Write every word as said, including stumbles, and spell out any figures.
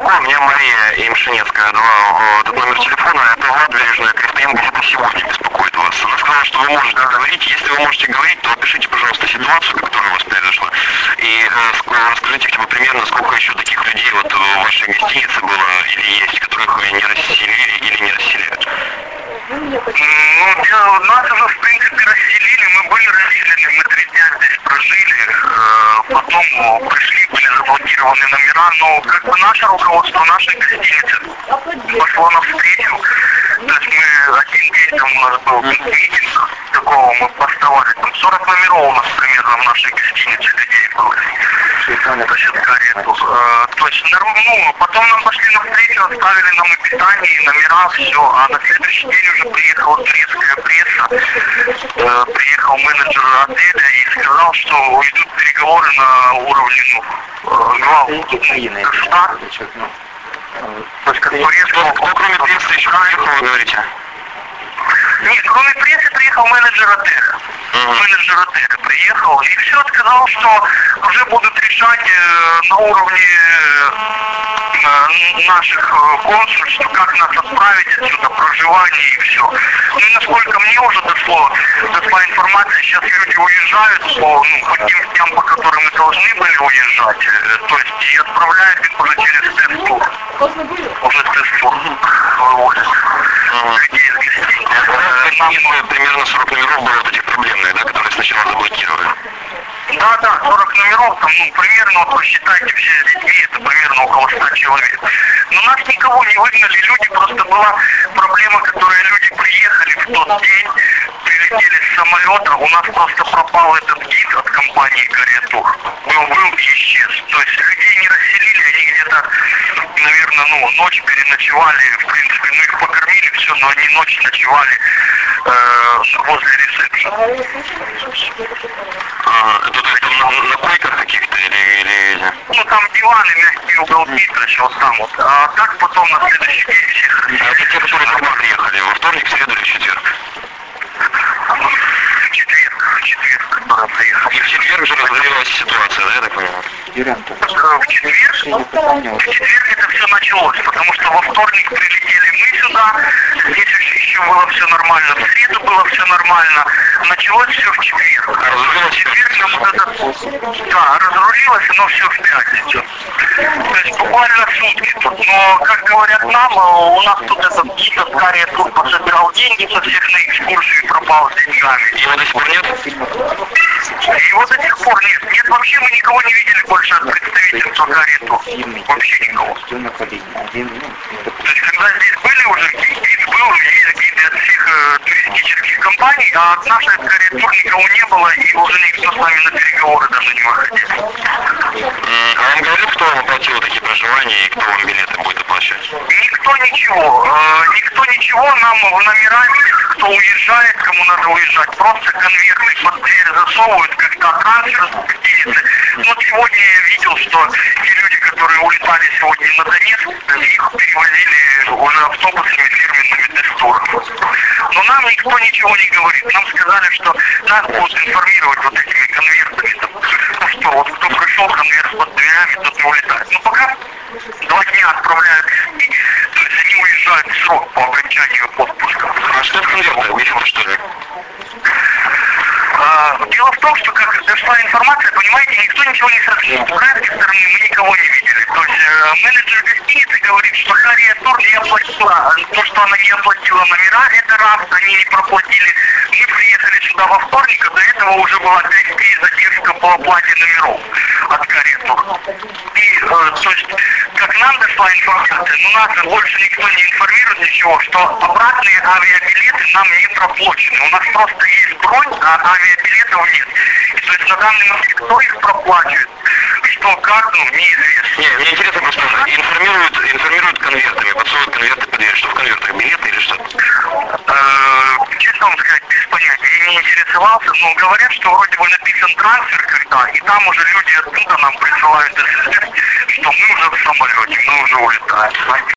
другой. У меня Мария Имшинецкая дала этот номер телефона. Это Влад Бережная, Кристина где-то сегодня беспокоит вас. Она сказала, что вы можете говорить. Если вы можете говорить, то опишите, пожалуйста, ситуацию, которая у вас произошла. И э, расскажите хотя бы примерно, сколько еще таких людей вот в вашей гостинице было или есть, которых вы не расселили или не расселяют. Ну, нас уже, в принципе, расселили, мы были расселены, мы три дня здесь прожили, потом пришли, были заблокированы номера, но как бы наше руководство нашей гостиницы пошло навстречу, то есть мы один день, там у нас был митинг, такого мы поставали, там сорок номеров у нас примерно в нашей гостинице людей было, то есть карету, то есть, ну, потом нам пошли навстречу, оставили нам и питание, и номера, все, а на следующий день уже приехала турецкая пресса, э, приехал менеджер отеля и сказал, что идут переговоры на уровне, ну, глав государства. То есть, как турецкого... Кто, кроме прессы, еще приехал, вы говорите? Нет, кроме прессы приехал менеджер отеля. Uh-huh. Менеджер отеля приехал и все сказал, что уже будут решать э, на уровне э, наших э, консульств, как нас отправить отсюда, проживание и все. Ну и насколько мне уже дошло, дошла информация, сейчас люди уезжают по, ну, по тем дням, по которым мы должны были уезжать, э, то есть и отправляют их уже через тест-тур. Уже тест-тур вывозят uh-huh. людей из гостиницы. Нам примерно сорок номеров было вот этих проблемных, да, которые сначала заблокировали. Да, да, сорок номеров, там, ну, примерно, вот, посчитайте, все с детьми, это примерно около ста человек. Но нас никого не выгнали, люди, просто была проблема, которая люди приехали в тот день, прилетели с самолета, у нас просто пропал этот гид от компании Каретур. Был, был и исчез. То есть людей не расселили, они где-то, наверное, ну, ночь переночевали, в принципе, ну, их покормили, все, но они ночь ночевали э, возле ресепшена. Ага, это то есть на, на койках каких-то или, или... Ну, там диваны, мягкие уголки, то есть вот там вот. А так потом на следующий день всех... А это те, которые когда приехали? Во вторник, в среду или в четверг? В четверг, в четверг, которые приехали. И в четверг же разгорелась ситуация, да, я так понимаю? В четверг, в четверг это все началось, потому что во вторник прилетели мы сюда, здесь еще было все нормально, в среду было все нормально, началось все в четверг. А разрулилось в четверг нам вот это, да, разрулилось, но все в пятницу. То есть буквально сутки тут, но, как говорят нам, у нас тут этот гид от Каретур пособирал деньги со всех на экскурсии, пропал с деньгами. Его до сих пор нет? Его до сих пор нет. Нет, вообще мы никого не видели больше от представительства Каретур. Вообще никого. То есть, когда здесь были уже, гид был, есть гиды от всех э, туристических компаний, а от нашей от Каретур никого не было, и уже никто с нами на переговоры даже не выходил. А вам говорили, кто вам оплатил такие проживания и кто вам билеты будет оплачивать? Никто ничего. Э, никто ничего. Нам в номера, кто уезжает, кому надо уезжать, просто конверты под дверь засовывают, когда трансфер с гостиницы. Вот сегодня я видел, что те люди, которые улетали сегодня на Донецк, их перевозили уже автобусами фирменными тестурами. Но нам никто ничего не говорит. Нам сказали, что нас будут информировать вот этими конвертами. Ну что, вот кто пришел, конверт под дверями, тот не улетает. Но пока два дня отправляют людей, то есть они уезжают в срок по окончанию отпуска. А что в конвертах? Увидел, что ли? А, дело в том, что как дошла информация, понимаете, никто ничего не сообщил. С украинской стороны мы никого не видели. То есть э, менеджер гостиницы говорит, что Каретур не оплатила. То, что она не оплатила номера, это раз, они не проплатили. Мы приехали сюда во вторник, а до этого уже была пять дней задержка по оплате номеров от Каретур. И, э, то есть, как нам дошла информация, но нас больше никто не информирует ничего, что обратные авиабилеты нам не проплачены. У нас просто есть бронь, а авиабилетов нет. И то есть на данный момент кто их проплачивает, что как, ну, неизвестно. Не, мне интересно просто, информируют, информируют конвертами, подсовывают конверты под дверь, что в конвертах, билеты или что? Э, честно вам сказать, без понятия, я не интересовался, но говорят, что вроде бы написан трансфер когда, и там уже люди оттуда нам присылают смс, что мы уже в самолете, мы уже улетаем.